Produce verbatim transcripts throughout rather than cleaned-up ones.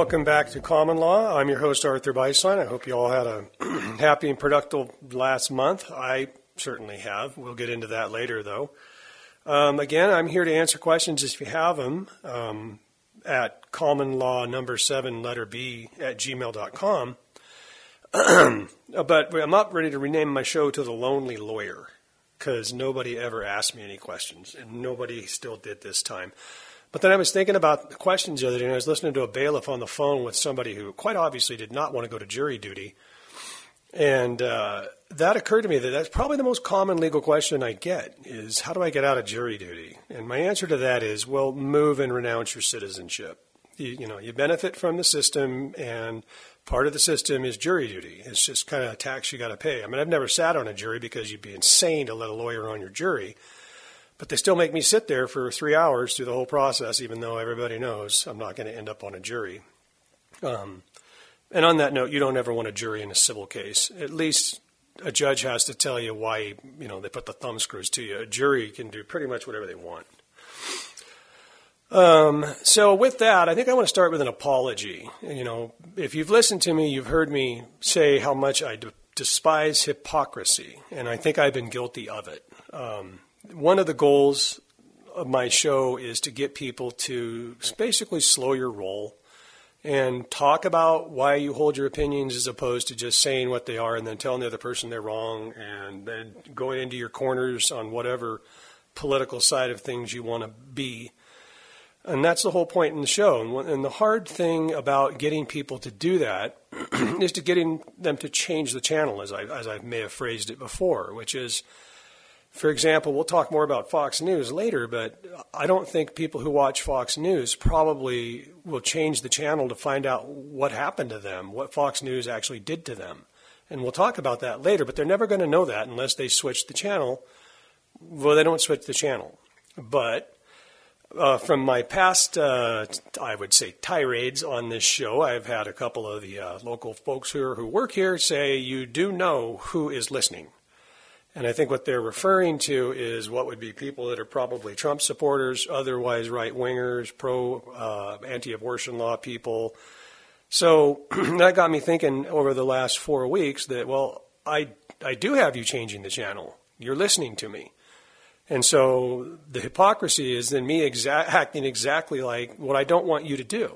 welcome back to Common Law. I'm your host, Arthur Beislein. I hope you all had a happy and productive last month. I certainly have. We'll get into that later, though. Um, again, I'm here to answer questions if you have them um, at common law number seven, letter B, at gmail dot com. But I'm not ready to rename my show to The Lonely Lawyer because nobody ever asked me any questions, and nobody still did this time. But then I was thinking about the questions the other day, and I was listening to a bailiff on the phone with somebody who quite obviously did not want to go to jury duty. And uh, that occurred to me that that's probably the most common legal question I get is, how do I get out of jury duty? And my answer to that is, well, move and renounce your citizenship. You, you know, you benefit from the system, and part of the system is jury duty. It's just kind of a tax you got to pay. I mean, I've never sat on a jury because you'd be insane to let a lawyer on your jury. But they still make me sit there for three hours through the whole process, even though everybody knows I'm not going to end up on a jury. Um, and on that note, you don't ever want a jury in a civil case. At least a judge has to tell you why, you know, they put the thumb screws to you. A jury can do pretty much whatever they want. Um, so with that, I think I want to start with an apology. You know, if you've listened to me, you've heard me say how much I d- despise hypocrisy, and I think I've been guilty of it. Um, One of the goals of my show is to get people to basically slow your roll and talk about why you hold your opinions as opposed to just saying what they are and then telling the other person they're wrong and then going into your corners on whatever political side of things you want to be. And that's the whole point in the show. And the hard thing about getting people to do that is to getting them to change the channel, as I, as I may have phrased it before, which is, for example, we'll talk more about Fox News later, but I don't think people who watch Fox News probably will change the channel to find out what happened to them, what Fox News actually did to them. And we'll talk about that later, but they're never going to know that unless they switch the channel. Well, they don't switch the channel. But uh, from my past, uh, I would say, tirades on this show, I've had a couple of the uh, local folks who, are, who work here say, you do know who is listening. And I think what they're referring to is what would be people that are probably Trump supporters, otherwise right-wingers, pro uh, anti-abortion law people. So that got me thinking over the last four weeks that, well, I, I do have you changing the channel. You're listening to me. And so the hypocrisy is then me exa- acting exactly like what I don't want you to do.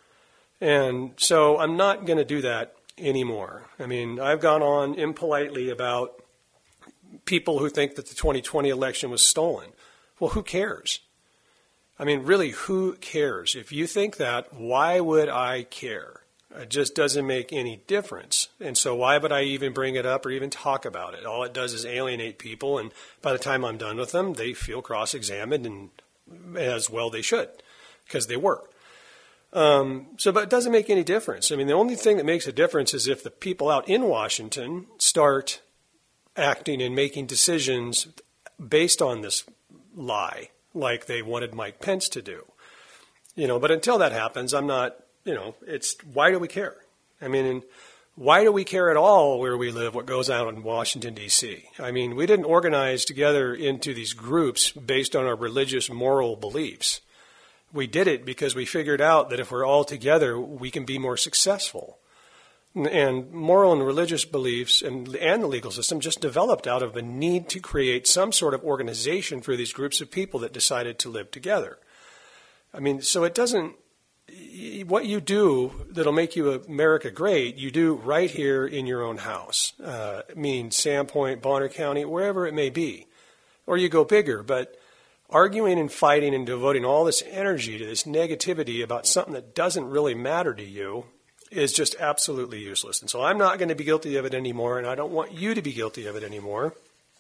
And so I'm not going to do that anymore. I mean, I've gone on impolitely about people who think that the twenty twenty election was stolen. Well, who cares? I mean, really, who cares? If you think that, why would I care? It just doesn't make any difference. And so why would I even bring it up or even talk about it? All it does is alienate people, and by the time I'm done with them, they feel cross-examined, and as well they should, because they were. Um, so, but it doesn't make any difference. I mean, the only thing that makes a difference is if the people out in Washington start acting and making decisions based on this lie, like they wanted Mike Pence to do. You know, but until that happens, I'm not, you know, it's, why do we care? I mean, why do we care at all where we live, what goes on in Washington, D C? I mean, we didn't organize together into these groups based on our religious, moral beliefs. We did it because we figured out that if we're all together, we can be more successful. And moral and religious beliefs and, and the legal system just developed out of a need to create some sort of organization for these groups of people that decided to live together. I mean, so it doesn't, what you do that'll make you America great, you do right here in your own house. Uh, I mean, Sandpoint, Bonner County, wherever it may be. Or you go bigger, but arguing and fighting and devoting all this energy to this negativity about something that doesn't really matter to you is just absolutely useless. And so I'm not going to be guilty of it anymore, and I don't want you to be guilty of it anymore.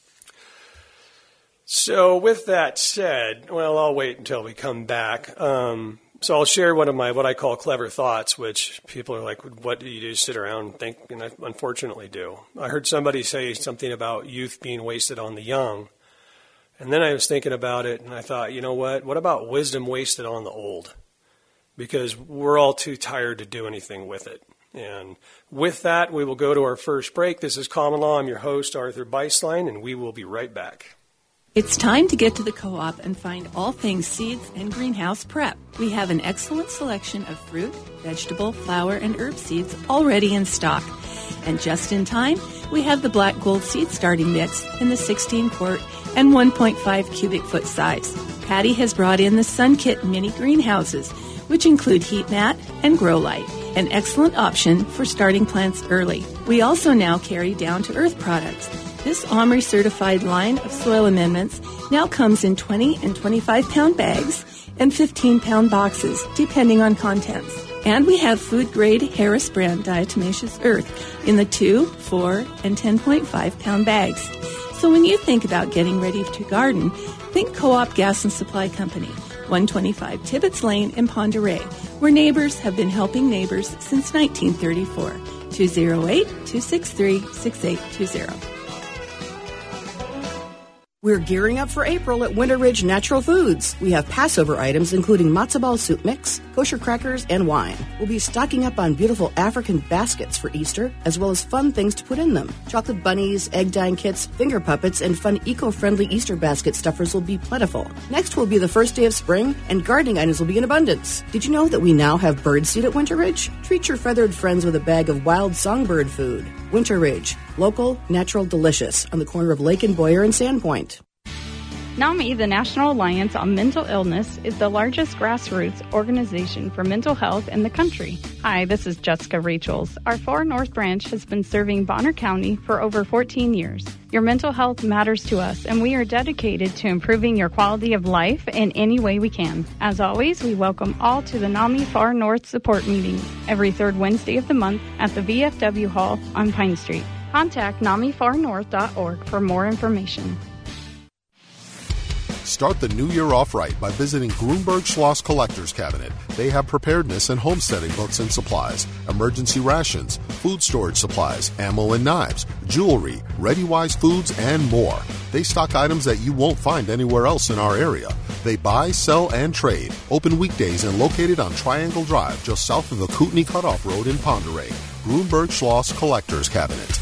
So with that said, well, I'll wait until we come back. Um, so I'll share one of my, what I call clever thoughts, which people are like, what do you do, sit around and think? And I unfortunately do. I heard somebody say something about youth being wasted on the young. And then I was thinking about it, and I thought, you know what? What about wisdom wasted on the old? Because we're all too tired to do anything with it. And with that, we will go to our first break. This is Common Law. I'm your host, Arthur Beislein, and we will be right back. It's time to get to the co-op and find all things seeds and greenhouse prep. We have an excellent selection of fruit, vegetable, flower, and herb seeds already in stock. And just in time, we have the Black Gold seed starting mix in the sixteen quart and one point five cubic foot size. Patty has brought in the SunKit mini greenhouses, which include heat mat and grow light, an excellent option for starting plants early. We also now carry down-to-earth products. This OMRI certified line of soil amendments now comes in twenty and twenty-five pound bags and fifteen pound boxes, depending on contents. And we have food-grade Harris brand diatomaceous earth in the two, four, and ten point five pound bags. So when you think about getting ready to garden, think Co-op Gas and Supply Company, one twenty-five Tibbetts Lane in Pend Oreille, where neighbors have been helping neighbors since nineteen thirty-four. two oh eight, two six three, six eight two zero. We're gearing up for April at Winter Ridge Natural Foods. We have Passover items including matzo ball soup mix, kosher crackers, and wine. We'll be stocking up on beautiful African baskets for Easter, as well as fun things to put in them. Chocolate bunnies, egg dyeing kits, finger puppets, and fun eco-friendly Easter basket stuffers will be plentiful. Next will be the first day of spring, and gardening items will be in abundance. Did you know that we now have birdseed at Winter Ridge? Treat your feathered friends with a bag of wild songbird food. Winter Ridge, local, natural, delicious, on the corner of Lake and Boyer and Sandpoint. NAMI, the National Alliance on Mental Illness, is the largest grassroots organization for mental health in the country. Hi, this is Jessica Rachels. Our Far North branch has been serving Bonner County for over fourteen years. Your mental health matters to us, and we are dedicated to improving your quality of life in any way we can. As always, we welcome all to the NAMI Far North support meetings every third Wednesday of the month at the V F W Hall on Pine Street. Contact nami far north dot org for more information. Start the new year off right by visiting Grunberg Schloss Collector's Cabinet. They have preparedness and homesteading books and supplies, emergency rations, food storage supplies, ammo and knives, jewelry, ReadyWise foods, and more. They stock items that you won't find anywhere else in our area. They buy, sell, and trade. Open weekdays and located on Triangle Drive, just south of the Kootenai Cutoff Road in Pend Oreille. Grunberg Schloss Collector's Cabinet.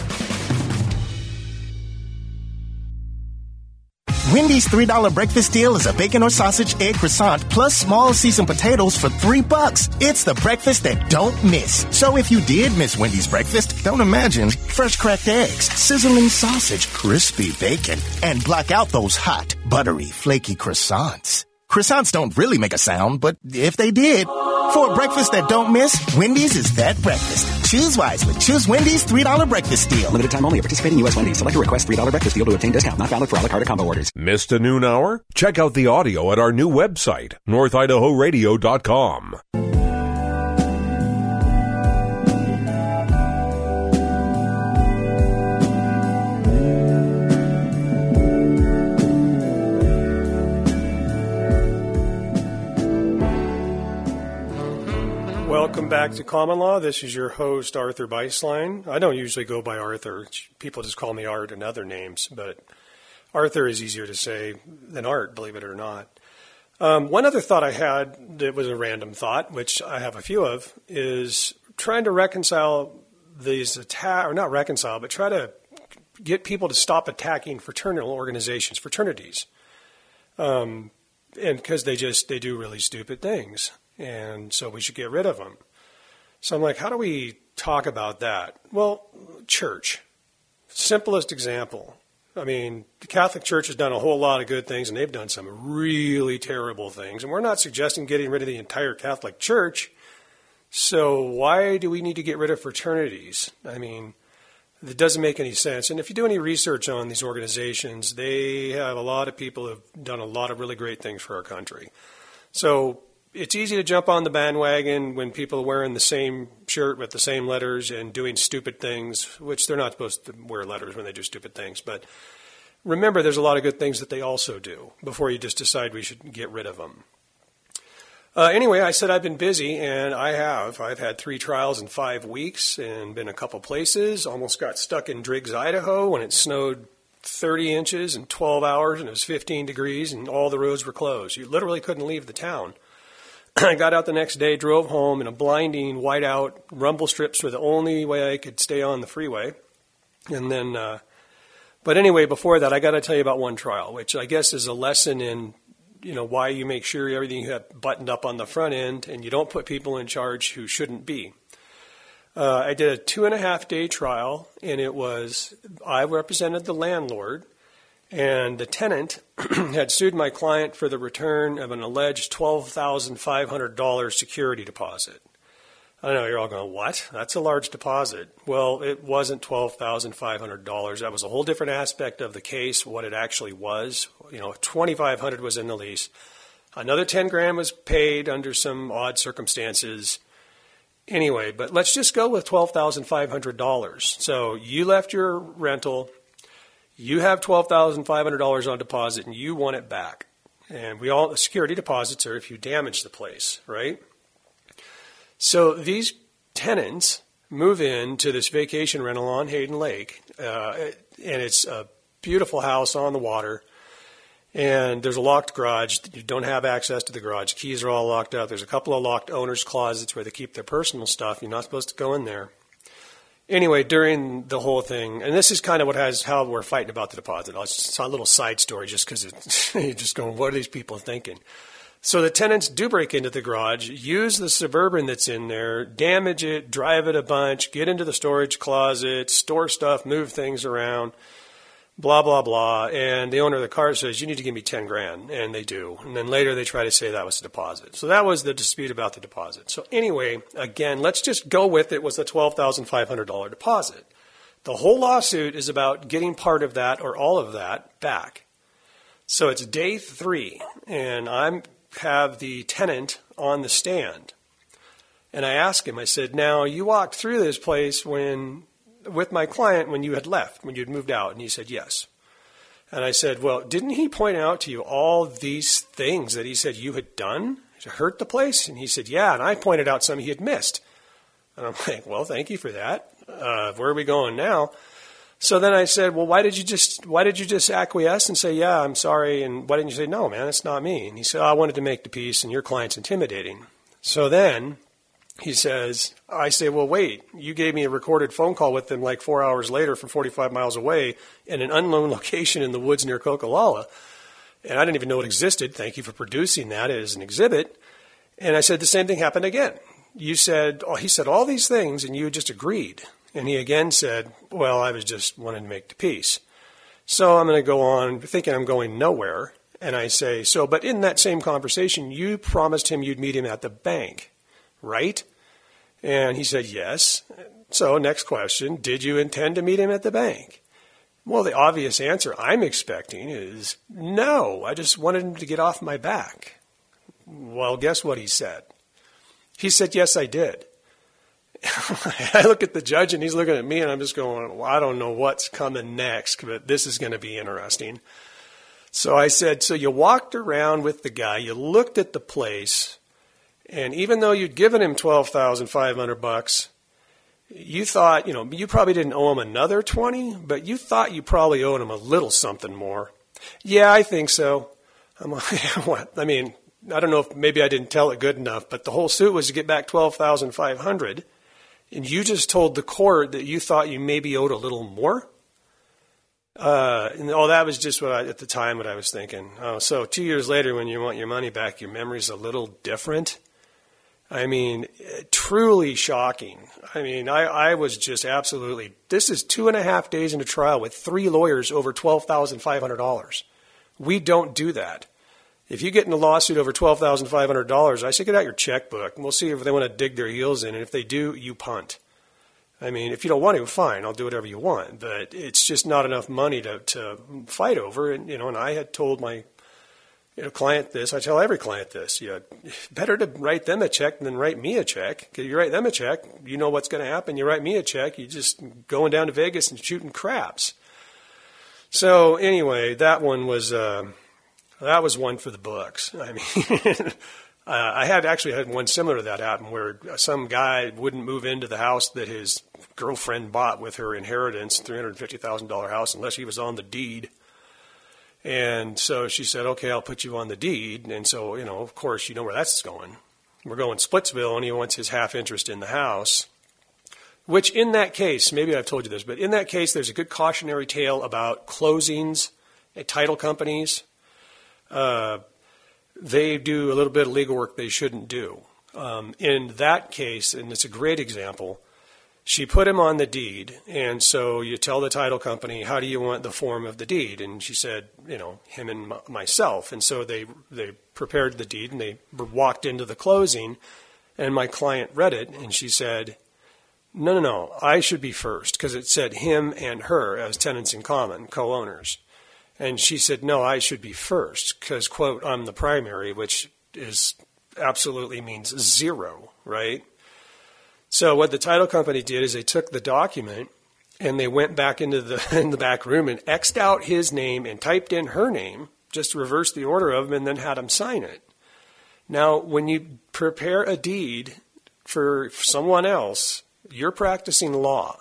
Wendy's three dollar breakfast deal is a bacon or sausage egg croissant plus small seasoned potatoes for three bucks. It's the breakfast that don't miss. So if you did miss Wendy's breakfast, don't imagine. Fresh cracked eggs, sizzling sausage, crispy bacon, and block out those hot, buttery, flaky croissants. Croissants don't really make a sound, but if they did, for a breakfast that don't miss, Wendy's is that breakfast. Choose wisely. Choose Wendy's three dollar breakfast deal. Limited time only. Participating U S Wendy's. Select a request three dollar breakfast deal to obtain discount. Not valid for a la carte or combo orders. Missed a noon hour? Check out the audio at our new website, north idaho radio dot com. Welcome back to Common Law. This is your host, Arthur Beislein. I don't usually go by Arthur. People just call me Art and other names, but Arthur is easier to say than Art, believe it or not. Um, one other thought I had that was a random thought, which I have a few of, is trying to reconcile these attack, or not reconcile, but try to get people to stop attacking fraternal organizations, fraternities, um, and because they just they do really stupid things. And so we should get rid of them. So I'm like, how do we talk about that? Well, church. Simplest example. I mean, the Catholic Church has done a whole lot of good things, and they've done some really terrible things. And we're not suggesting getting rid of the entire Catholic Church. So why do we need to get rid of fraternities? I mean, it doesn't make any sense. And if you do any research on these organizations, they have a lot of people who have done a lot of really great things for our country. So it's easy to jump on the bandwagon when people are wearing the same shirt with the same letters and doing stupid things, which they're not supposed to wear letters when they do stupid things. But remember, there's a lot of good things that they also do before you just decide we should get rid of them. Uh, anyway, I said I've been busy, and I have. I've had three trials in five weeks and been a couple places. Almost got stuck in Driggs, Idaho when it snowed thirty inches in twelve hours and it was fifteen degrees and all the roads were closed. You literally couldn't leave the town. I got out the next day, drove home in a blinding whiteout. Rumble strips were the only way I could stay on the freeway. And then uh, But anyway, before that, I got to tell you about one trial, which I guess is a lesson in, you know, why you make sure everything you have buttoned up on the front end and you don't put people in charge who shouldn't be. Uh, I did a two and a half day trial, and it was, I represented the landlord, and the tenant had sued my client for the return of an alleged twelve thousand five hundred dollars security deposit. I know you're all going, what? That's a large deposit. Well, it wasn't twelve thousand five hundred dollars. That was a whole different aspect of the case, what it actually was. You know, twenty-five hundred dollars was in the lease. Another ten grand was paid under some odd circumstances. Anyway, but let's just go with twelve thousand five hundred dollars. So you left your rental, you have twelve thousand five hundred dollars on deposit, and you want it back. And we all, security deposits are if you damage the place, right? So these tenants move in to this vacation rental on Hayden Lake, uh, and it's a beautiful house on the water, and there's a locked garage. You don't have access to the garage. Keys are all locked up. There's a couple of locked owners' closets where they keep their personal stuff. You're not supposed to go in there. Anyway, during the whole thing, and this is kind of what has how we're fighting about the deposit. It's a little side story just because you're just going, what are these people thinking? So the tenants do break into the garage, use the Suburban that's in there, damage it, drive it a bunch, get into the storage closet, store stuff, move things around, blah, blah, blah. And the owner of the car says, you need to give me ten grand. And they do. And then later they try to say that was a deposit. So that was the dispute about the deposit. So anyway, again, let's just go with it was a twelve thousand five hundred dollars deposit. The whole lawsuit is about getting part of that or all of that back. So it's day three, and I'm have the tenant on the stand. And I asked him, I said, now you walked through this place when with my client when you had left, when you'd moved out. And he said, yes. And I said, well, didn't he point out to you all these things that he said you had done to hurt the place? And he said, yeah. And I pointed out some he had missed. And I'm like, well, thank you for that. Uh, where are we going now? So then I said, well, why did you just why did you just acquiesce and say, yeah, I'm sorry, and why didn't you say, no, man, it's not me? And he said, oh, I wanted to make the peace, and your client's intimidating. So then he says, I say, well, wait, you gave me a recorded phone call with them like four hours later from forty-five miles away in an unknown location in the woods near Coquilala, and I didn't even know it existed. Thank you for producing that as an exhibit. And I said, the same thing happened again. You said, oh, he said all these things, and you just agreed. And he again said, well, I was just wanting to make the peace. So I'm going to go on thinking I'm going nowhere. And I say, so, but in that same conversation, you promised him you'd meet him at the bank, right? And he said, yes. So next question, did you intend to meet him at the bank? Well, the obvious answer I'm expecting is no, I just wanted him to get off my back. Well, guess what he said? He said, yes, I did. I look at the judge and he's looking at me and I'm just going, well, I don't know what's coming next, but this is going to be interesting. So I said, so you walked around with the guy, you looked at the place, and even though you'd given him twelve thousand five hundred bucks, you thought, you know, you probably didn't owe him another twenty, but you thought you probably owed him a little something more. Yeah, I think so. I'm like, what? I mean, I don't know if maybe I didn't tell it good enough, but the whole suit was to get back twelve thousand five hundred dollars. And you just told the court that you thought you maybe owed a little more? Uh, and oh, that was just what I, at the time what I was thinking. Oh, so two years later when you want your money back, your memory's a little different? I mean, truly shocking. I mean, I, I was just absolutely, this is two and a half days into trial with three lawyers over twelve thousand five hundred dollars. We don't do that. If you get in a lawsuit over twelve thousand five hundred dollars, I say get out your checkbook, and we'll see if they want to dig their heels in. And if they do, you punt. I mean, if you don't want to, fine, I'll do whatever you want. But it's just not enough money to, to fight over. And, you know, and I had told my you know, client this. I tell every client this. You know, better to write them a check than write me a check. Because you write them a check, you know what's going to happen. You write me a check, you just going down to Vegas and shooting craps. So anyway, that one was... Uh, That was one for the books. I mean, uh, I had actually had one similar to that happen where some guy wouldn't move into the house that his girlfriend bought with her inheritance, three hundred fifty thousand dollars house, unless he was on the deed. And so she said, okay, I'll put you on the deed. And so, you know, of course, you know where that's going. We're going Splitsville, and he wants his half interest in the house. Which in that case, maybe I've told you this, but in that case, there's a good cautionary tale about closings at title companies. Uh, they do a little bit of legal work they shouldn't do. Um, in that case, and it's a great example, she put him on the deed, and so you tell the title company, how do you want the form of the deed? And she said, you know, him and m- myself. And so they they prepared the deed, and they walked into the closing, and my client read it, and she said, no, no, no, I should be first, because it said him and her as tenants in common, co-owners. And she said, no, I should be first, because, quote, I'm the primary, which is absolutely means zero, right? So what the title company did is they took the document and they went back into the in the back room and X'd out his name and typed in her name, just reversed the order of them, and then had him sign it. Now, when you prepare a deed for someone else, you're practicing law.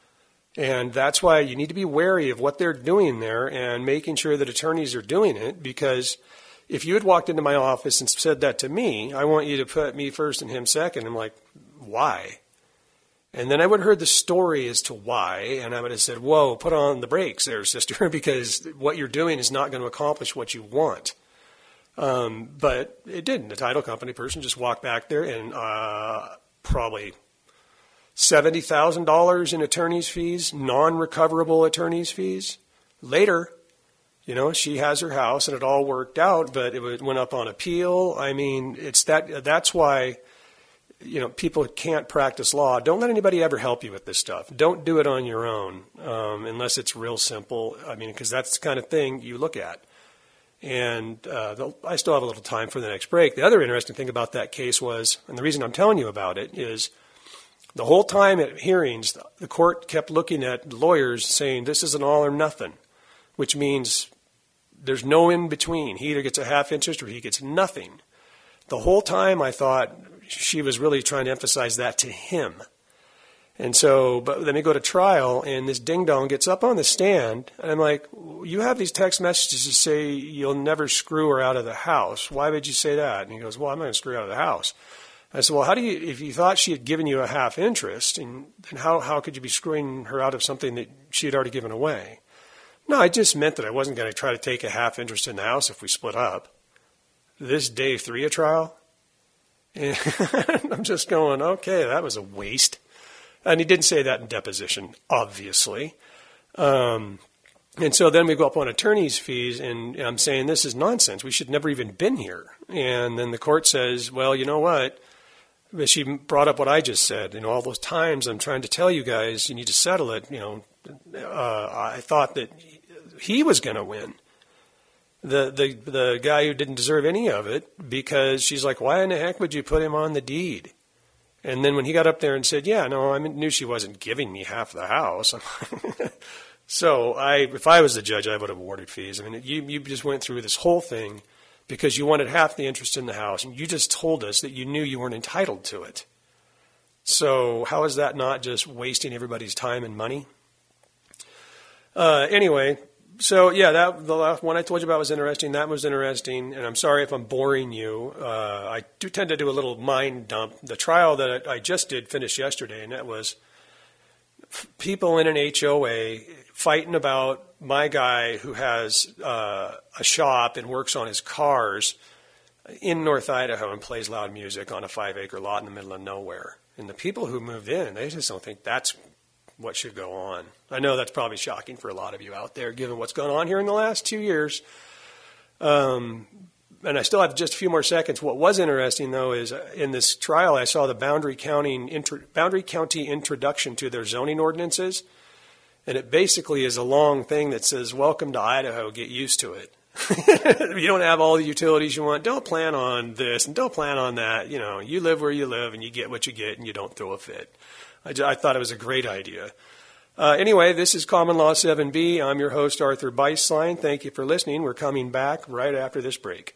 And that's why you need to be wary of what they're doing there and making sure that attorneys are doing it, because if you had walked into my office and said that to me, I want you to put me first and him second, I'm like, why? And then I would have heard the story as to why, and I would have said, whoa, put on the brakes there, sister, because what you're doing is not going to accomplish what you want. Um, but it didn't. The title company person just walked back there and uh, probably seventy thousand dollars in attorney's fees, non-recoverable attorney's fees. Later, you know, she has her house and it all worked out, but it went up on appeal. I mean, it's that. That's why, you know, people can't practice law. Don't let anybody ever help you with this stuff. Don't do it on your own um, unless it's real simple. I mean, because that's the kind of thing you look at. And uh, the, I still have a little time for the next break. The other interesting thing about that case was, and the reason I'm telling you about it is, the whole time at hearings, the court kept looking at lawyers saying this is an all or nothing, which means there's no in between. He either gets a half interest or he gets nothing. The whole time I thought she was really trying to emphasize that to him. And so, but then we go to trial, and this ding-dong gets up on the stand, and I'm like, you have these text messages that say you'll never screw her out of the house. Why would you say that? And he goes, well, I'm not going to screw her out of the house. I said, well, how do you, if you thought she had given you a half interest, and then how, how could you be screwing her out of something that she had already given away? No, I just meant that I wasn't going to try to take a half interest in the house if we split up. This day three of trial, and I'm just going, okay, that was a waste. And he didn't say that in deposition, obviously. Um, and so then we go up on attorney's fees, and I'm saying this is nonsense. We should never even been here. And then the court says, well, you know what? She brought up what I just said. You know, all those times I'm trying to tell you guys you need to settle it. You know, uh, I thought that he was going to win. The, the the guy who didn't deserve any of it, because she's like, why in the heck would you put him on the deed? And then when he got up there and said, yeah, no, I knew she wasn't giving me half the house. So I, if I was the judge, I would have awarded fees. I mean, you, you just went through this whole thing because you wanted half the interest in the house, and you just told us that you knew you weren't entitled to it. So how is that not just wasting everybody's time and money? Uh, anyway, so yeah, that the last one I told you about was interesting. That was interesting, and I'm sorry if I'm boring you. Uh, I do tend to do a little mind dump. The trial that I just did finished yesterday, and that was people in an H O A fighting about my guy who has uh, a shop and works on his cars in North Idaho and plays loud music on a five-acre lot in the middle of nowhere. And the people who moved in, they just don't think that's what should go on. I know that's probably shocking for a lot of you out there, given what's gone on here in the last two years. Um, and I still have just a few more seconds. What was interesting, though, is in this trial, I saw the Boundary County, intro, Boundary County introduction to their zoning ordinances. And it basically is a long thing that says, welcome to Idaho, get used to it. You don't have all the utilities you want. Don't plan on this and don't plan on that. You know, you live where you live and you get what you get and you don't throw a fit. I, just, I thought it was a great idea. Uh, anyway, this is Common Law seven B. I'm your host, Arthur Beislein. Thank you for listening. We're coming back right after this break.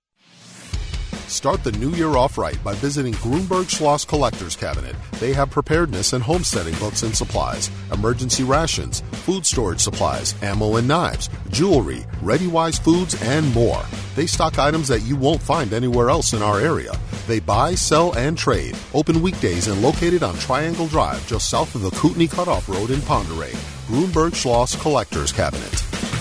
Start the new year off right by visiting Grunberg Schloss Collector's Cabinet. They have preparedness and homesteading books and supplies, emergency rations, food storage supplies, ammo and knives, jewelry, ReadyWise foods, and more. They stock items that you won't find anywhere else in our area. They buy, sell, and trade. Open weekdays and located on Triangle Drive, just south of the Kootenai Cutoff Road in Ponderay. Grunberg Schloss Collectors Cabinet.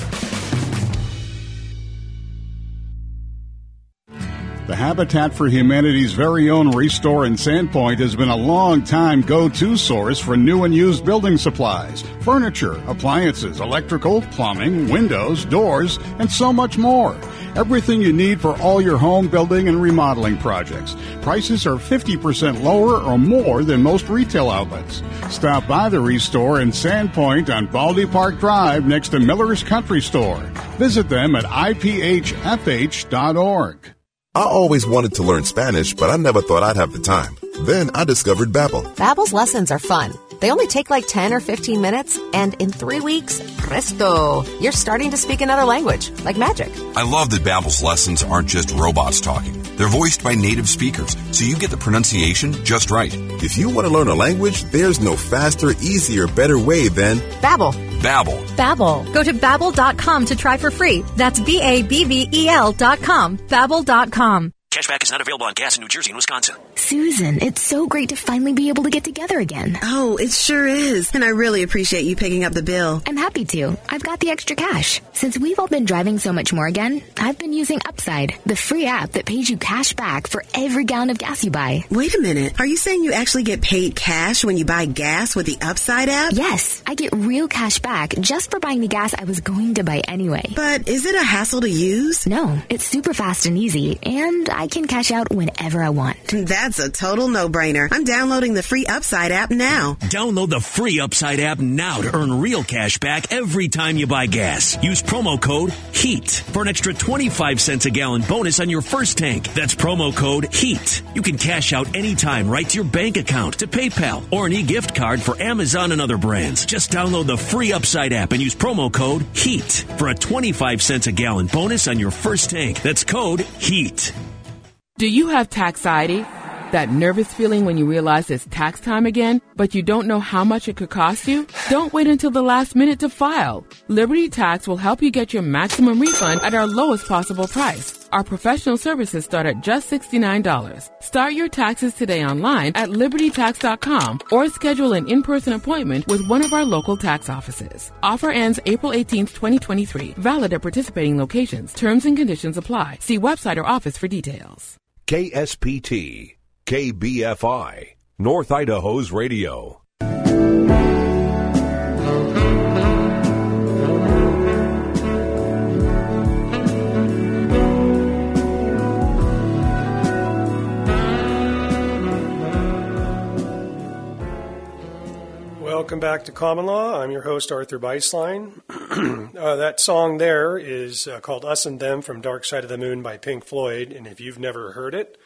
The Habitat for Humanity's very own Restore in Sandpoint has been a long-time go-to source for new and used building supplies, furniture, appliances, electrical, plumbing, windows, doors, and so much more. Everything you need for all your home building and remodeling projects. Prices are fifty percent lower or more than most retail outlets. Stop by the Restore in Sandpoint on Baldy Park Drive next to Miller's Country Store. Visit them at I P H F H dot org. I always wanted to learn Spanish, but I never thought I'd have the time. Then I discovered Babbel. Babbel's lessons are fun. They only take like ten or fifteen minutes, and in three weeks, presto, you're starting to speak another language, like magic. I love that Babbel's lessons aren't just robots talking. They're voiced by native speakers, so you get the pronunciation just right. If you want to learn a language, there's no faster, easier, better way than Babbel. Babbel. Babbel. Go to babbel dot com to try for free. That's B A B B E L dot com. Babbel dot com. Cashback is not available on gas in New Jersey and Wisconsin. Susan, it's so great to finally be able to get together again. Oh, it sure is. And I really appreciate you picking up the bill. I'm happy to. I've got the extra cash. Since we've all been driving so much more again, I've been using Upside, the free app that pays you cash back for every gallon of gas you buy. Wait a minute. Are you saying you actually get paid cash when you buy gas with the Upside app? Yes. I get real cash back just for buying the gas I was going to buy anyway. But is it a hassle to use? No. It's super fast and easy, and I can cash out whenever I want. That's a total no-brainer. I'm downloading the free Upside app now. Download the free Upside app now to earn real cash back every time you buy gas. Use promo code HEAT for an extra twenty-five cents a gallon bonus on your first tank. That's promo code HEAT. You can cash out anytime right to your bank account, to PayPal, or an e-gift card for Amazon and other brands. Just download the free Upside app and use promo code HEAT for a twenty-five cents a gallon bonus on your first tank. That's code HEAT. Do you have taxiety? That nervous feeling when you realize it's tax time again, but you don't know how much it could cost you? Don't wait until the last minute to file. Liberty Tax will help you get your maximum refund at our lowest possible price. Our professional services start at just sixty-nine dollars. Start your taxes today online at liberty tax dot com or schedule an in-person appointment with one of our local tax offices. Offer ends April eighteenth, twenty twenty-three. Valid at participating locations. Terms and conditions apply. See website or office for details. K S P T, K B F I, North Idaho's radio. Welcome back to Common Law. I'm your host, Arthur Beislein. uh, that song there is uh, called Us and Them from Dark Side of the Moon by Pink Floyd. And if you've never heard it,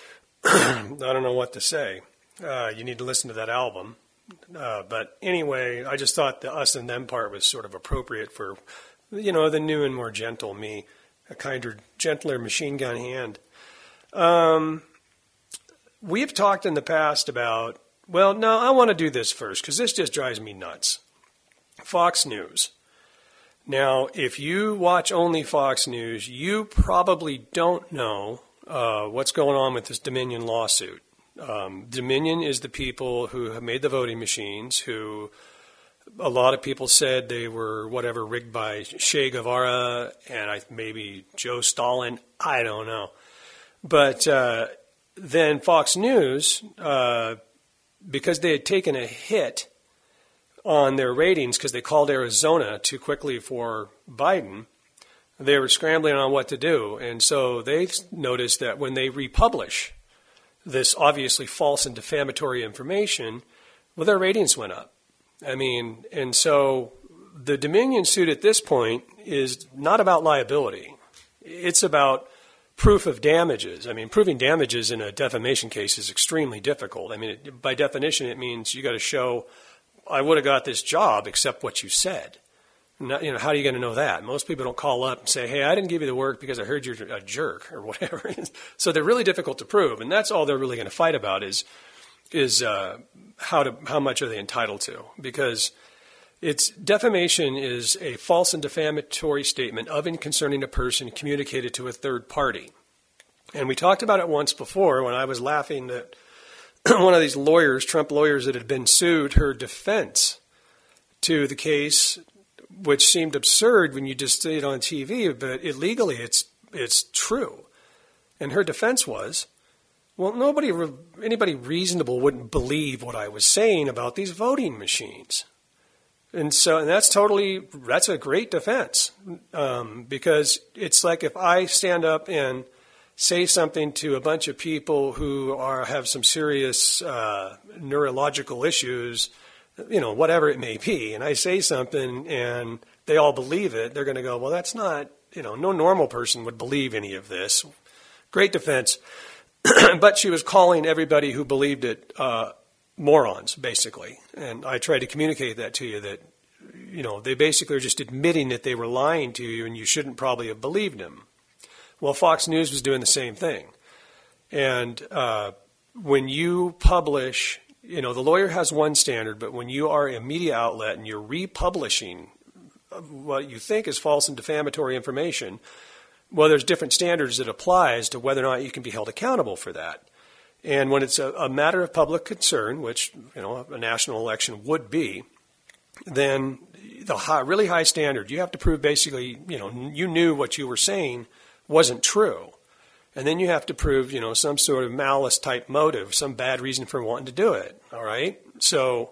I don't know what to say. Uh, you need to listen to that album. Uh, but anyway, I just thought the Us and Them part was sort of appropriate for, you know, the new and more gentle me, a kinder, gentler machine gun hand. Um, we've talked in the past about, well, no, I want to do this first because this just drives me nuts. Fox News. Now, if you watch only Fox News, you probably don't know uh, what's going on with this Dominion lawsuit. Um, Dominion is the people who have made the voting machines, who a lot of people said they were, whatever, rigged by Che Guevara and I, maybe Joe Stalin. I don't know. But uh, then Fox News... Uh, because they had taken a hit on their ratings because they called Arizona too quickly for Biden, they were scrambling on what to do. And so they noticed that when they republish this obviously false and defamatory information, well, their ratings went up. I mean, and so the Dominion suit at this point is not about liability. It's about proof of damages. I mean, proving damages in a defamation case is extremely difficult. I mean, it, by definition, it means you got to show, I would have got this job except what you said. Not, you know, how are you going to know that? Most people don't call up and say, hey, I didn't give you the work because I heard you're a jerk or whatever. So they're really difficult to prove, and that's all they're really going to fight about is is uh, how to how much are they entitled to, because it's defamation is a false and defamatory statement of and concerning a person communicated to a third party. And we talked about it once before when I was laughing that one of these lawyers, Trump lawyers that had been sued, her defense to the case, which seemed absurd when you just see it on T V, but illegally it's it's true. And her defense was, well, nobody, anybody reasonable wouldn't believe what I was saying about these voting machines. And so, and that's totally, that's a great defense, um, because it's like if I stand up and say something to a bunch of people who are have some serious uh, neurological issues, you know, whatever it may be, and I say something and they all believe it, they're going to go, well, that's not, you know, no normal person would believe any of this. Great defense. But she was calling everybody who believed it uh, morons, basically. And I tried to communicate that to you, that, you know, they basically are just admitting that they were lying to you and you shouldn't probably have believed them. Well, Fox News was doing the same thing. And uh, when you publish, you know, the lawyer has one standard, but when you are a media outlet and you're republishing what you think is false and defamatory information, well, there's different standards that apply as to whether or not you can be held accountable for that. And when it's a, a matter of public concern, which, you know, a national election would be, then the high, really high standard, you have to prove basically, you know, you knew what you were saying wasn't true. And then you have to prove, you know, some sort of malice type motive, some bad reason for wanting to do it. All right. So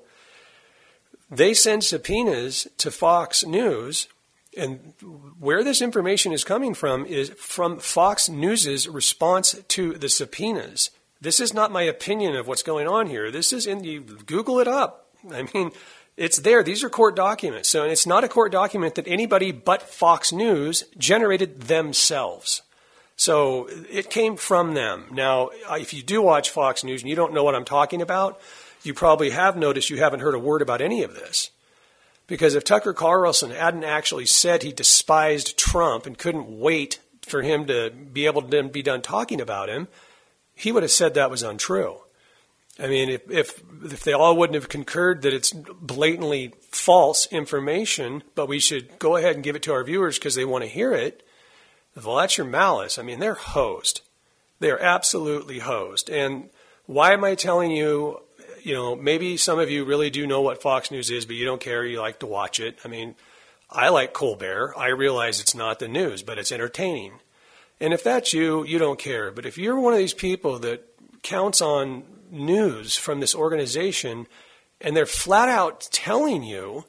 they send subpoenas to Fox News, and where this information is coming from is from Fox News's response to the subpoenas. This is not my opinion of what's going on here. This is in, you Google it up. I mean, it's there. These are court documents. So it's not a court document that anybody but Fox News generated themselves. So it came from them. Now, if you do watch Fox News and you don't know what I'm talking about, you probably have noticed you haven't heard a word about any of this. Because if Tucker Carlson hadn't actually said he despised Trump and couldn't wait for him to be able to be done talking about him, he would have said that was untrue. I mean, if, if if they all wouldn't have concurred that it's blatantly false information, but we should go ahead and give it to our viewers because they want to hear it, well, that's your malice. I mean, they're hosed. They're absolutely hosed. And why am I telling you, you know, maybe some of you really do know what Fox News is, but you don't care. You like to watch it. I mean, I like Colbert. I realize it's not the news, but it's entertaining. And if that's you, you don't care. But if you're one of these people that counts on news from this organization and they're flat out telling you,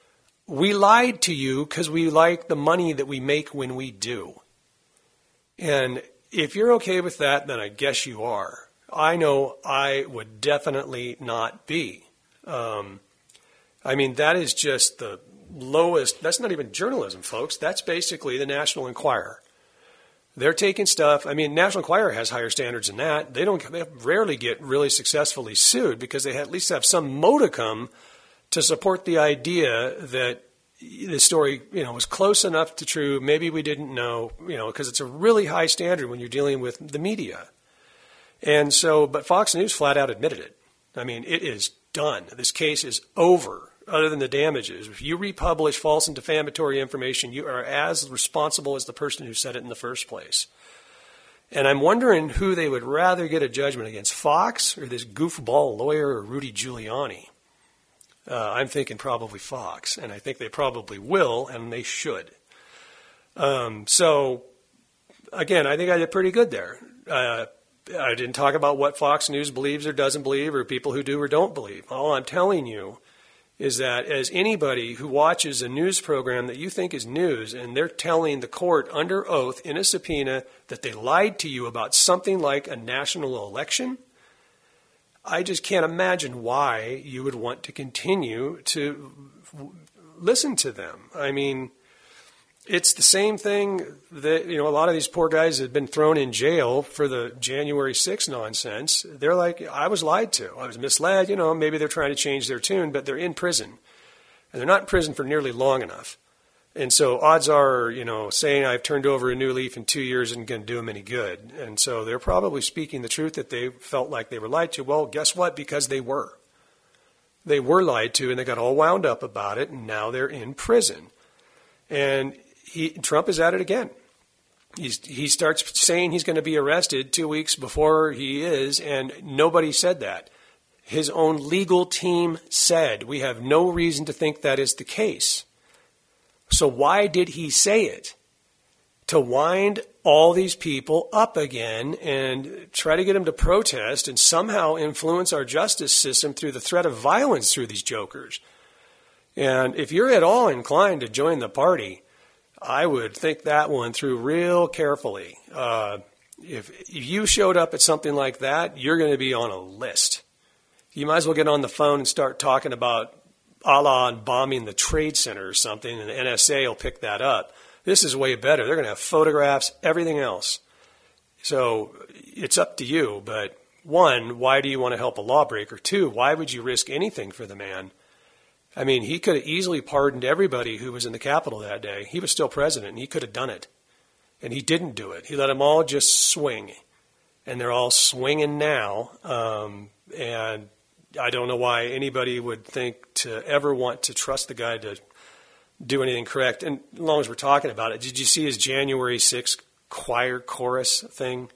we lied to you because we like the money that we make when we do. And if you're okay with that, then I guess you are. I know I would definitely not be. Um, I mean, that is just the lowest. That's not even journalism, folks. That's basically the National Enquirer. They're taking stuff. I mean, National Enquirer has higher standards than that. They don't. They rarely get really successfully sued because they at least have some modicum to support the idea that the story, you know, was close enough to true. Maybe we didn't know, you know, because it's a really high standard when you're dealing with the media. And so, but Fox News flat out admitted it. I mean, it is done. This case is over. Other than the damages, if you republish false and defamatory information, you are as responsible as the person who said it in the first place. And I'm wondering who they would rather get a judgment against, Fox or this goofball lawyer or Rudy Giuliani. Uh, I'm thinking probably Fox, and I think they probably will, and they should. Um, so, again, I think I did pretty good there. Uh, I didn't talk about what Fox News believes or doesn't believe, or people who do or don't believe. All I'm telling you is that as anybody who watches a news program that you think is news and they're telling the court under oath in a subpoena that they lied to you about something like a national election, I just can't imagine why you would want to continue to listen to them. I mean, it's the same thing that, you know, a lot of these poor guys have been thrown in jail for the January sixth nonsense. They're like, I was lied to. I was misled. You know, maybe they're trying to change their tune, but they're in prison. And they're not in prison for nearly long enough. And so odds are, you know, saying I've turned over a new leaf in two years isn't going to do them any good. And so they're probably speaking the truth that they felt like they were lied to. Well, guess what? Because they were. They were lied to, and they got all wound up about it, and now they're in prison. And He, Trump is at it again. He's, he starts saying he's going to be arrested two weeks before he is, and nobody said that. His own legal team said, we have no reason to think that is the case. So why did he say it? To wind all these people up again and try to get them to protest and somehow influence our justice system through the threat of violence through these jokers. And if you're at all inclined to join the party, I would think that one through real carefully. Uh, if, if you showed up at something like that, you're going to be on a list. You might as well get on the phone and start talking about Allah and bombing the Trade Center or something, and the N S A will pick that up. This is way better. They're going to have photographs, everything else. So it's up to you. But one, why do you want to help a lawbreaker? Two, why would you risk anything for the man? I mean, he could have easily pardoned everybody who was in the Capitol that day. He was still president, and he could have done it. And he didn't do it. He let them all just swing. And they're all swinging now. Um, and I don't know why anybody would think to ever want to trust the guy to do anything correct. And as long as we're talking about it, did you see his January sixth choir chorus thing?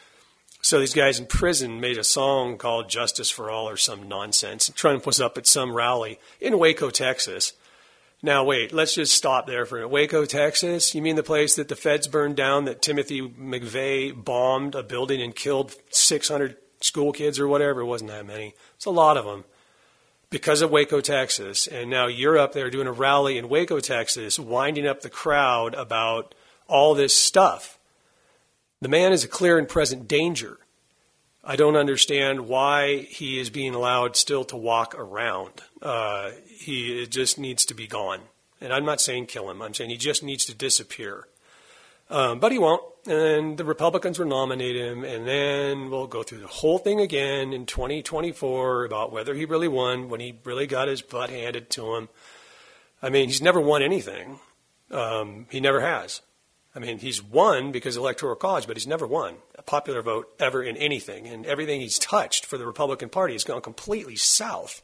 So these guys in prison made a song called Justice for All or some nonsense. Trump was up at some rally in Waco, Texas. Now, wait, let's just stop there for a minute. Waco, Texas? You mean the place that the feds burned down, that Timothy McVeigh bombed a building and killed six hundred school kids or whatever? It wasn't that many. It's a lot of them because of Waco, Texas. And now you're up there doing a rally in Waco, Texas, winding up the crowd about all this stuff. The man is a clear and present danger. I don't understand why he is being allowed still to walk around. Uh, he it just needs to be gone. And I'm not saying kill him. I'm saying he just needs to disappear. Um, but he won't. And the Republicans will nominate him. And then we'll go through the whole thing again in twenty twenty-four about whether he really won, when he really got his butt handed to him. I mean, he's never won anything. Um, he never has. I mean, he's won because of Electoral College, but he's never won a popular vote ever in anything. And everything he's touched for the Republican Party has gone completely south.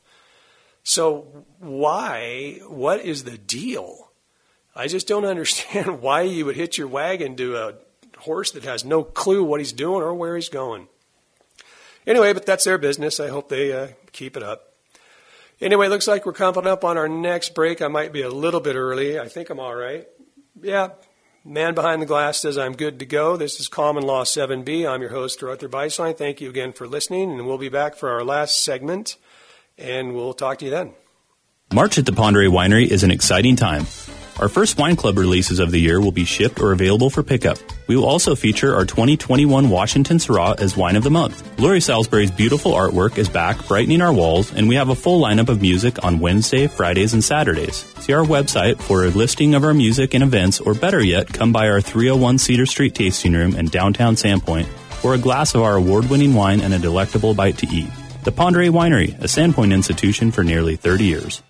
So why, what is the deal? I just don't understand why you would hitch your wagon to a horse that has no clue what he's doing or where he's going. Anyway, but that's their business. I hope they uh, keep it up. Anyway, it looks like we're coming up on our next break. I might be a little bit early. I think I'm all right. Yeah. Man behind the glass says I'm good to go. This is Common Law seven B. I'm your host, Arthur Beislein. Thank you again for listening, and we'll be back for our last segment, and we'll talk to you then. March at the Pondere Winery is an exciting time. Our first wine club releases of the year will be shipped or available for pickup. We will also feature our twenty twenty-one Washington Syrah as Wine of the Month. Laurie Salisbury's beautiful artwork is back, brightening our walls, and we have a full lineup of music on Wednesday, Fridays, and Saturdays. See our website for a listing of our music and events, or better yet, come by our three oh one Cedar Street tasting room in downtown Sandpoint for a glass of our award-winning wine and a delectable bite to eat. The Pondere Winery, a Sandpoint institution for nearly thirty years.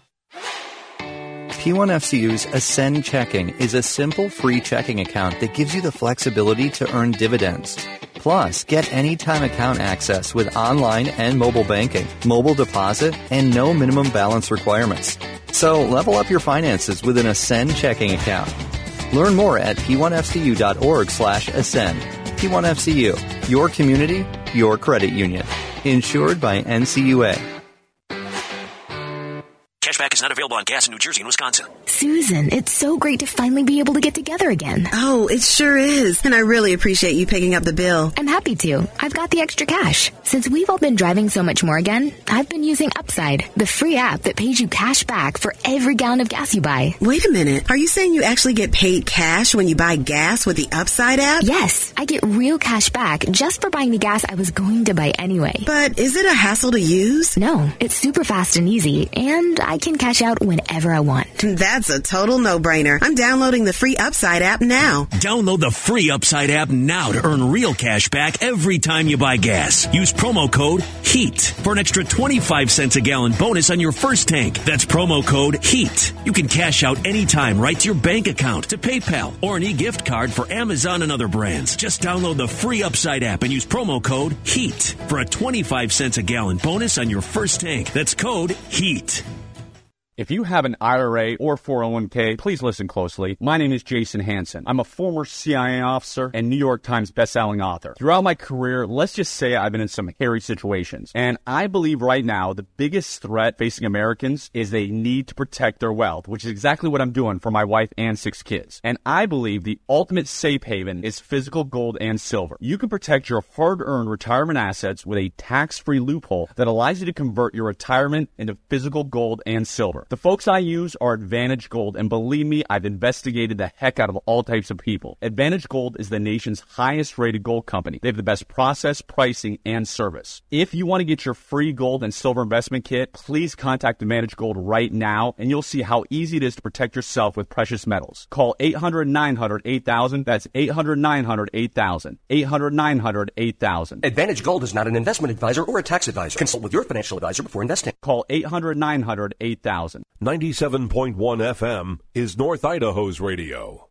P one F C U's Ascend Checking is a simple, free checking account that gives you the flexibility to earn dividends. Plus, get anytime account access with online and mobile banking, mobile deposit, and no minimum balance requirements. So, level up your finances with an Ascend Checking account. Learn more at p one f c u dot org slash ascend. P one F C U, your community, your credit union. Insured by N C U A. Cashback is not available on gas in New Jersey and Wisconsin. Susan, it's so great to finally be able to get together again. Oh, it sure is. And I really appreciate you picking up the bill. I'm happy to. I've got the extra cash. Since we've all been driving so much more again, I've been using Upside, the free app that pays you cash back for every gallon of gas you buy. Wait a minute. Are you saying you actually get paid cash when you buy gas with the Upside app? Yes. I get real cash back just for buying the gas I was going to buy anyway. But is it a hassle to use? No. It's super fast and easy, and I can cash out whenever I want. That's a total no-brainer. I'm downloading the free Upside app now. Download the free Upside app now to earn real cash back every time you buy gas. Use promo code HEAT for an extra twenty-five cents a gallon bonus on your first tank. That's promo code HEAT. You can cash out anytime right to your bank account, to PayPal, or an e-gift card for Amazon and other brands. Just download the free Upside app and use promo code HEAT for a twenty-five cents a gallon bonus on your first tank. That's code HEAT. If you have an I R A or four oh one k, please listen closely. My name is Jason Hansen. I'm a former C I A officer and New York Times bestselling author. Throughout my career, let's just say I've been in some hairy situations. And I believe right now the biggest threat facing Americans is they need to protect their wealth, which is exactly what I'm doing for my wife and six kids. And I believe the ultimate safe haven is physical gold and silver. You can protect your hard-earned retirement assets with a tax-free loophole that allows you to convert your retirement into physical gold and silver. The folks I use are Advantage Gold, and believe me, I've investigated the heck out of all types of people. Advantage Gold is the nation's highest-rated gold company. They have the best process, pricing, and service. If you want to get your free gold and silver investment kit, please contact Advantage Gold right now, and you'll see how easy it is to protect yourself with precious metals. Call eight hundred, nine hundred, eight thousand. That's eight hundred, nine hundred, eight thousand. eight hundred, nine hundred, eight thousand. Advantage Gold is not an investment advisor or a tax advisor. Consult with your financial advisor before investing. Call eight hundred, nine hundred, eight thousand. ninety-seven point one F M is North Idaho's radio.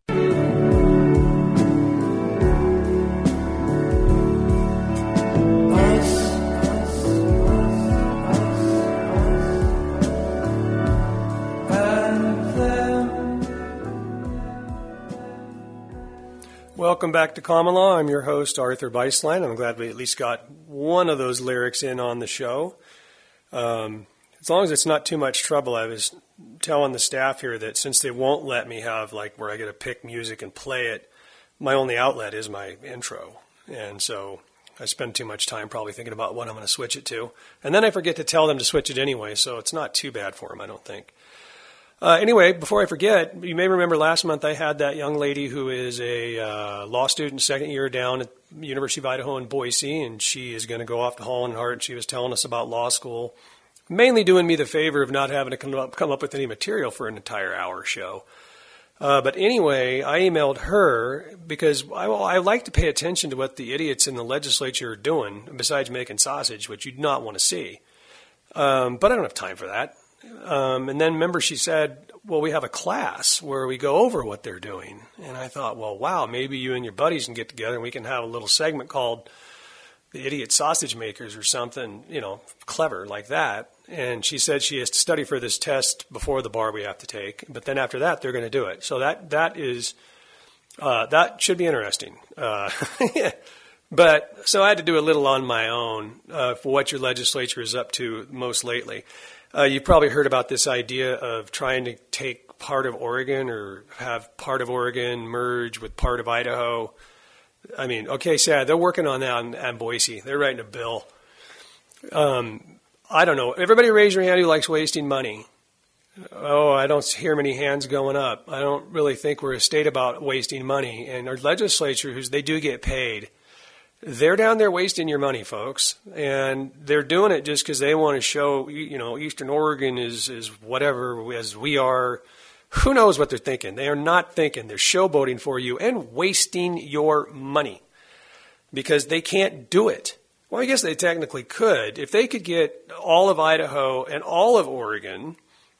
Welcome back to Common Law. I'm your host, Arthur Beislein. I'm glad we at least got one of those lyrics in on the show. Um, as long as it's not too much trouble, I was telling the staff here that since they won't let me have like where I get to pick music and play it, my only outlet is my intro. And so I spend too much time probably thinking about what I'm going to switch it to. And then I forget to tell them to switch it anyway, so it's not too bad for them, I don't think. Uh, anyway, before I forget, you may remember last month I had that young lady who is a uh, law student, second year down at University of Idaho in Boise, and she is going to go off to Holland Hart. She was telling us about law school, mainly doing me the favor of not having to come up, come up with any material for an entire hour show. Uh, but anyway, I emailed her because I, well, I like to pay attention to what the idiots in the legislature are doing, besides making sausage, which you do not want to see. Um, but I don't have time for that. Um, and then remember she said, well, we have a class where we go over what they're doing. And I thought, well, wow, maybe you and your buddies can get together and we can have a little segment called The Idiot Sausage Makers or something, you know, clever like that. And she said she has to study for this test before the bar we have to take. But then after that, they're going to do it. So that that is, uh, that should be interesting. Uh, but so I had to do a little on my own uh, for what your legislature is up to most lately. Uh, you've probably heard about this idea of trying to take part of Oregon or have part of Oregon merge with part of Idaho. I mean, okay, sad. They're working on that in, in Boise. They're writing a bill. Um, I don't know. Everybody raise your hand who likes wasting money. Oh, I don't hear many hands going up. I don't really think we're a state about wasting money. And our legislature, who's they do get paid, they're down there wasting your money, folks, and they're doing it just because they want to show, you know, Eastern Oregon is, is whatever as we are. Who knows what they're thinking? They are not thinking. They're showboating for you and wasting your money because they can't do it. Well, I guess they technically could. If they could get all of Idaho and all of Oregon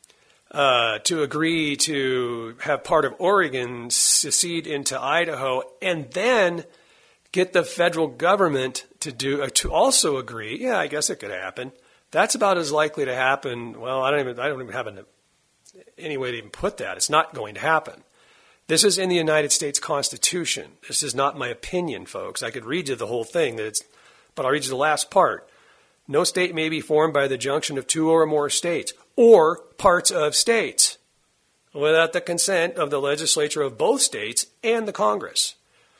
uh, to agree to have part of Oregon secede into Idaho and then get the federal government to do uh, to also agree. Yeah, I guess it could happen. That's about as likely to happen. Well, I don't even I don't even have an, any way to even put that. It's not going to happen. This is in the United States Constitution. This is not my opinion, folks. I could read you the whole thing, that it's, but I'll read you the last part. No state may be formed by the junction of two or more states or parts of states without the consent of the legislature of both states and the Congress.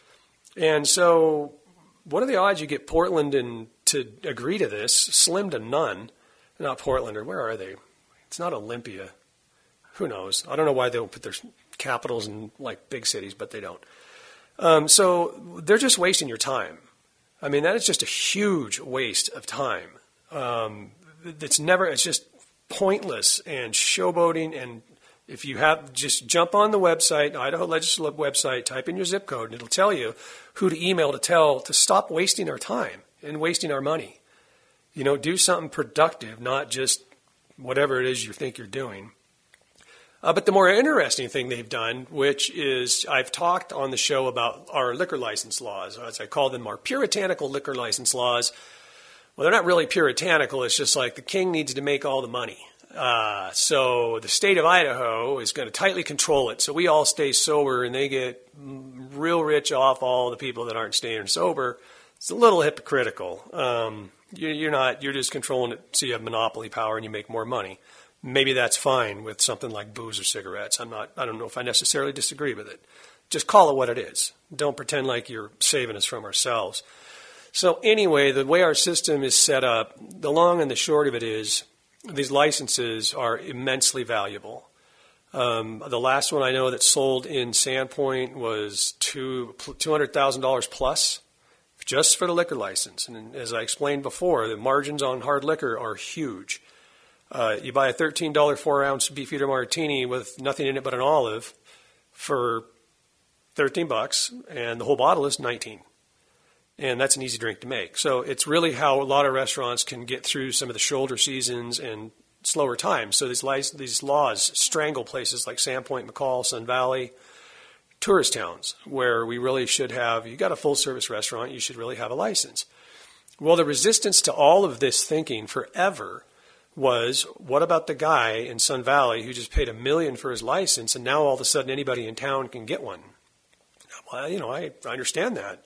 And so what are the odds you get Portland and to agree to this? Slim to none. Not Portland, or where are they? It's not Olympia. Who knows? I don't know why they don't put their capitals in like big cities, but they don't. Um, so they're just wasting your time. I mean, that is just a huge waste of time. Um, it's never, it's just pointless and showboating. And if you have, just jump on the website, Idaho Legislative website, type in your zip code, and it'll tell you who to email to tell to stop wasting our time and wasting our money. You know, do something productive, not just whatever it is you think you're doing. Uh, but the more interesting thing they've done, which is I've talked on the show about our liquor license laws, as I call them, our puritanical liquor license laws. Well, they're not really puritanical. It's just like the king needs to make all the money. Uh, so the state of Idaho is going to tightly control it. So we all stay sober, and they get real rich off all the people that aren't staying sober. It's a little hypocritical. Um, you're, you're not. You're just controlling it so you have monopoly power and you make more money. Maybe that's fine with something like booze or cigarettes. I'm not. I don't know if I necessarily disagree with it. Just call it what it is. Don't pretend like you're saving us from ourselves. So anyway, the way our system is set up, the long and the short of it is, these licenses are immensely valuable. Um, the last one I know that sold in Sandpoint was two two hundred thousand dollars plus, just for the liquor license. And as I explained before, the margins on hard liquor are huge. Uh, you buy a thirteen dollars four ounce Beefeater Martini with nothing in it but an olive for thirteen bucks, and the whole bottle is nineteen. And that's an easy drink to make. So it's really how a lot of restaurants can get through some of the shoulder seasons and slower times. So these lic- these laws strangle places like Sandpoint, McCall, Sun Valley, tourist towns, where we really should have, you got a full service restaurant, you should really have a license. Well, the resistance to all of this thinking forever was, what about the guy in Sun Valley who just paid a million for his license, and now all of a sudden anybody in town can get one? Well, you know, I, I understand that.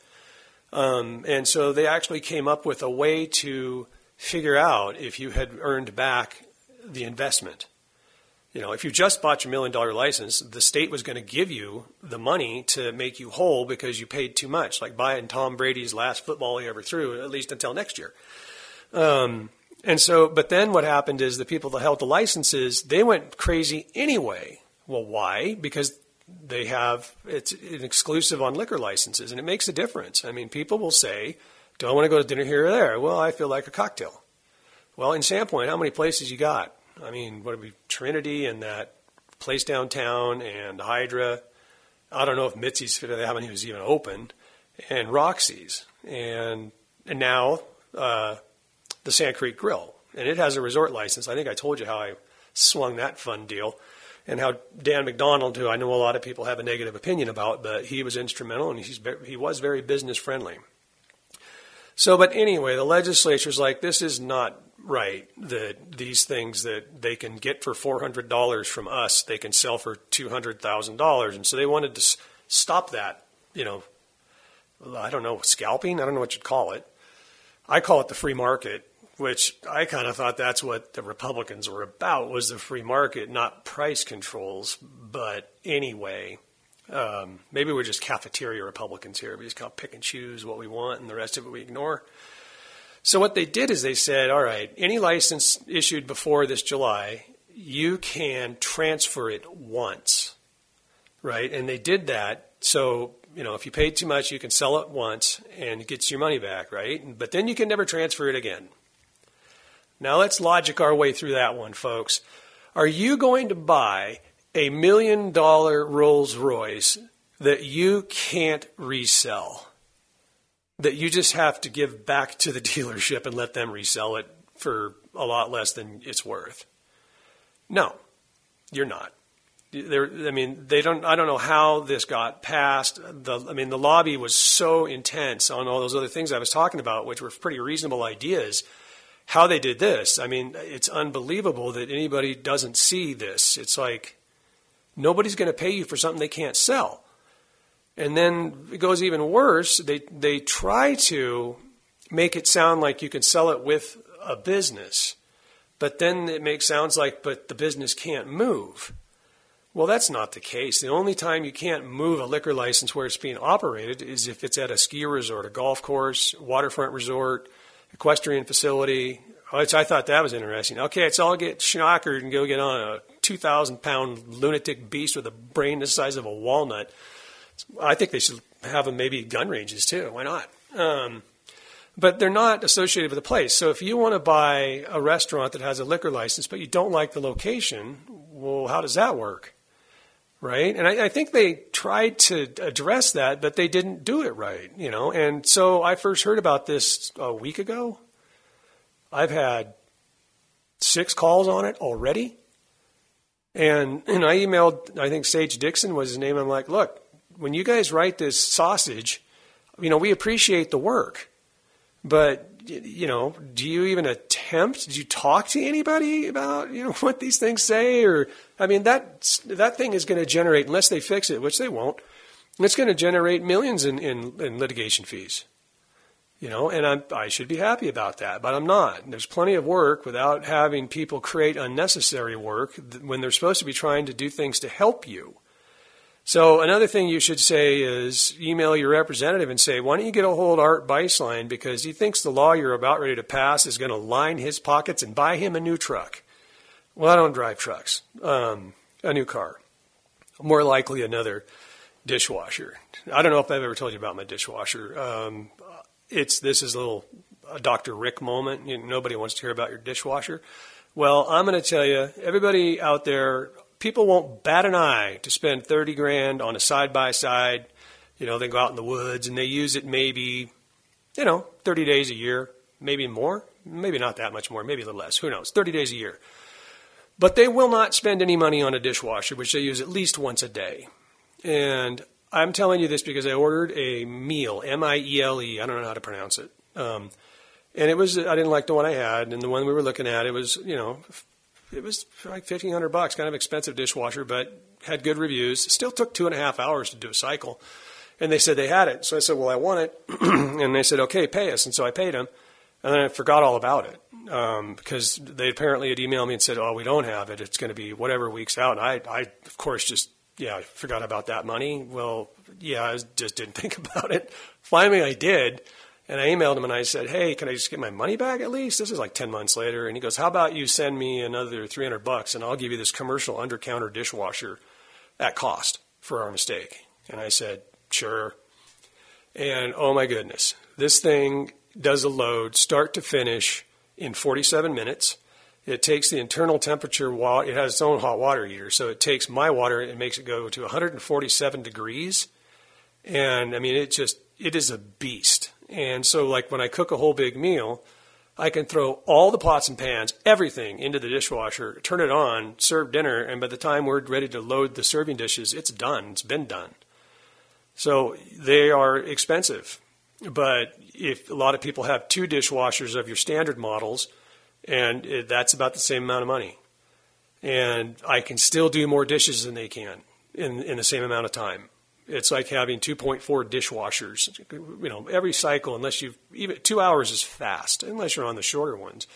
Um, and so they actually came up with a way to figure out if you had earned back the investment. You know, if you just bought your million dollar license, the state was going to give you the money to make you whole because you paid too much, like buying Tom Brady's last football he ever threw, at least until next year. Um, and so, but then what happened is the people that held the licenses, they went crazy anyway. Well, why? Because they have, it's an exclusive on liquor licenses, and it makes a difference. I mean, people will say, do I want to go to dinner here or there? Well, I feel like a cocktail. Well, in Sandpoint, how many places you got? I mean, what would be Trinity and that place downtown and Hydra. I don't know if Mitzi's, how many was even open, and Roxy's. And, and now uh, the Sand Creek Grill. And it has a resort license. I think I told you how I swung that fun deal. And how Dan McDonald, who I know a lot of people have a negative opinion about, but he was instrumental, and he's he was very business friendly. So, but anyway, the legislature's like, this is not right, that these things that they can get for four hundred dollars from us, they can sell for two hundred thousand dollars. And so they wanted to s- stop that, you know, I don't know, scalping? I don't know what you'd call it. I call it the free market, which I kind of thought that's what the Republicans were about, was the free market, not price controls. But anyway, um, maybe we're just cafeteria Republicans here. We just kind of pick and choose what we want, and the rest of it we ignore. So what they did is they said, all right, any license issued before this July, you can transfer it once, right? And they did that. So, you know, if you paid too much, you can sell it once and it gets your money back, right? But then you can never transfer it again. Now let's logic our way through that one, folks. Are you going to buy a million dollar Rolls Royce that you can't resell, that you just have to give back to the dealership and let them resell it for a lot less than it's worth? No, you're not. There, I mean, they don't. I don't know how this got passed. The, I mean, the lobby was so intense on all those other things I was talking about, which were pretty reasonable ideas. How they did this, I mean, it's unbelievable that anybody doesn't see this. It's like nobody's going to pay you for something they can't sell. And then it goes even worse. They they try to make it sound like you can sell it with a business, but then it makes sounds like, but the business can't move. Well, that's not the case. The only time you can't move a liquor license where it's being operated is if it's at a ski resort, a golf course, waterfront resort, equestrian facility. Which I thought that was interesting. Okay, let's all get schnockered and go get on a two thousand pound lunatic beast with a brain the size of a walnut. I think they should have them maybe gun ranges too. Why not? Um, but they're not associated with a place. So if you want to buy a restaurant that has a liquor license but you don't like the location, well, how does that work? Right? And I, I think they tried to address that, but they didn't do it right, you know. And so I first heard about this a week ago. I've had six calls on it already. And, and I emailed, I think Sage Dixon was his name. I'm like, look, when you guys write this sausage, you know, we appreciate the work, but you know, do you even attempt? Did you talk to anybody about, you know, what these things say? Or, I mean, that, that thing is going to generate, unless they fix it, which they won't, it's going to generate millions in, in, in litigation fees. You know, and I'm, I should be happy about that, but I'm not. There's plenty of work without having people create unnecessary work when they're supposed to be trying to do things to help you. So another thing you should say is email your representative and say, why don't you get a hold of Art Beislein, because he thinks the law you're about ready to pass is going to line his pockets and buy him a new truck. Well, I don't drive trucks. Um, a new car. More likely another dishwasher. I don't know if I've ever told you about my dishwasher. Um, it's this is a little a Doctor Rick moment. You know, nobody wants to hear about your dishwasher. Well, I'm going to tell you, everybody out there, people won't bat an eye to spend thirty grand on a side-by-side. You know, they go out in the woods and they use it maybe, you know, thirty days a year, maybe more, maybe not that much more, maybe a little less. Who knows? thirty days a year. But they will not spend any money on a dishwasher, which they use at least once a day. And I'm telling you this because I ordered a Miele, M I E L E. I don't know how to pronounce it. Um, and it was, I didn't like the one I had. And the one we were looking at, it was, you know, it was like fifteen hundred bucks, kind of expensive dishwasher, but had good reviews. Still took two and a half hours to do a cycle. And they said they had it. So I said, well, I want it. And they said, okay, pay us. And so I paid them. And then I forgot all about it um, because they apparently had emailed me and said, oh, we don't have it. It's going to be whatever weeks out. And I, I of course, just, yeah, I forgot about that money. Well, yeah, I just didn't think about it. Finally, I did. And I emailed him and I said, hey, can I just get my money back at least? This is like ten months later. And he goes, how about you send me another three hundred bucks and I'll give you this commercial under-counter dishwasher at cost for our mistake. And I said, sure. And oh my goodness, this thing does a load start to finish in forty-seven minutes. It takes the internal temperature, it has its own hot water heater, so it takes my water and makes it go to one hundred forty-seven degrees. And I mean, it just, it is a beast. And so like when I cook a whole big meal, I can throw all the pots and pans, everything into the dishwasher, turn it on, serve dinner, and by the time we're ready to load the serving dishes, it's done. It's been done. So they are expensive. But if a lot of people have two dishwashers of your standard models, and it, that's about the same amount of money. And I can still do more dishes than they can in, in the same amount of time. It's like having two point four dishwashers. You know, every cycle, unless you've, even two hours is fast, unless you're on the shorter ones.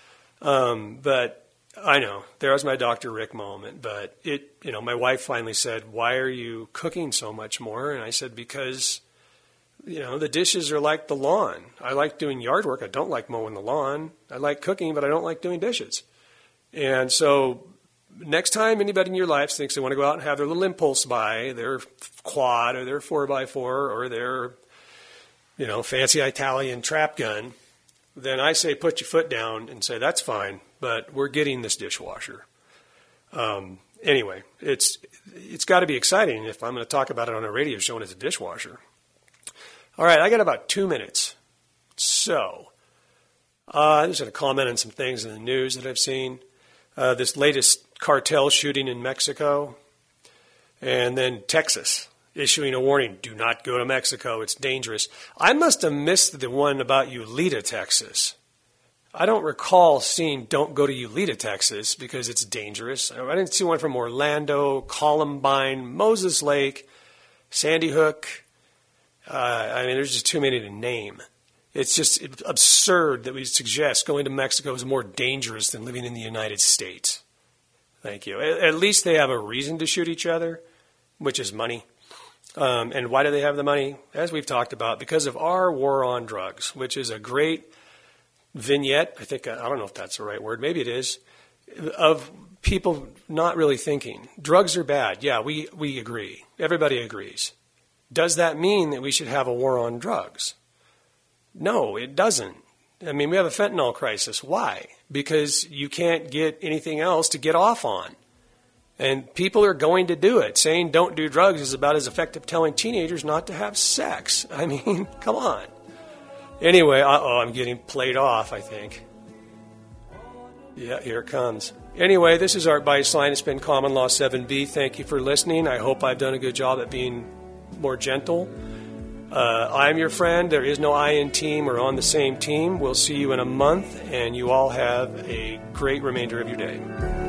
Um, but I know, there was my Doctor Rick moment. But it, you know, my wife finally said, why are you cooking so much more? And I said, because, you know, the dishes are like the lawn. I like doing yard work. I don't like mowing the lawn. I like cooking, but I don't like doing dishes. And so next time anybody in your life thinks they want to go out and have their little impulse buy, their quad or their four by four or their, you know, fancy Italian trap gun, then I say put your foot down and say, that's fine, but we're getting this dishwasher. Um, anyway, it's it's got to be exciting if I'm going to talk about it on a radio show and it's a dishwasher. All right, I got about two minutes. So uh, I'm just going to comment on some things in the news that I've seen. Uh, this latest cartel shooting in Mexico, and then Texas issuing a warning, do not go to Mexico, it's dangerous. I must have missed the one about Ulita, Texas. I don't recall seeing don't go to Ulita, Texas, because it's dangerous. I didn't see one from Orlando, Columbine, Moses Lake, Sandy Hook. Uh, I mean, there's just too many to name. It's just absurd that we suggest going to Mexico is more dangerous than living in the United States. Thank you. At least they have a reason to shoot each other, which is money. Um, and why do they have the money? As we've talked about, because of our war on drugs, which is a great vignette. I think, I don't know if that's the right word. Maybe it is. Of people not really thinking. Drugs are bad. Yeah, we, we agree. Everybody agrees. Does that mean that we should have a war on drugs? No, it doesn't. I mean, we have a fentanyl crisis. Why? Because you can't get anything else to get off on. And people are going to do it. Saying don't do drugs is about as effective telling teenagers not to have sex. I mean, come on. Anyway, uh-oh, I'm getting played off, I think. Yeah, here it comes. Anyway, this is Art Beislein. It's been Common Law seven B. Thank you for listening. I hope I've done a good job at being more gentle. Uh, I'm your friend. There is no I in team. We're on the same team. We'll see you in a month, and you all have a great remainder of your day.